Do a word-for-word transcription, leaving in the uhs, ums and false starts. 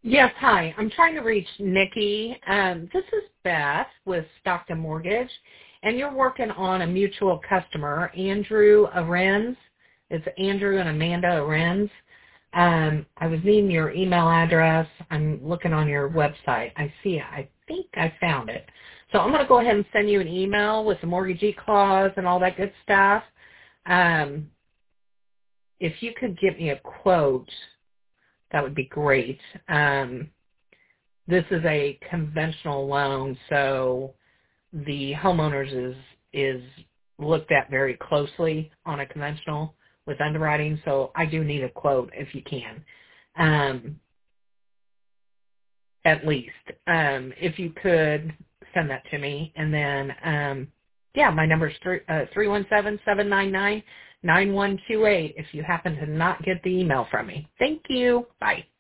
Yes, hi. I'm trying to reach Nikki. Um, this is Beth with Stockton Mortgage, and you're working on a mutual customer, Andrew Arens. It's Andrew and Amanda Arens. Um, I was needing your email address. I'm looking on your website. I see it. I think I found it. So I'm going to go ahead and send you an email with the mortgagee clause and all that good stuff. Um, if you could give me a quote, that would be great. Um, This is a conventional loan, so the homeowners is is looked at very closely on a conventional with underwriting. So I do need a quote if you can, um, at least. Um, if you could send that to me, and then um, yeah, my number is three uh, three one seven seven nine nine nine one two eight. If you happen to not get the email from me, thank you. Bye.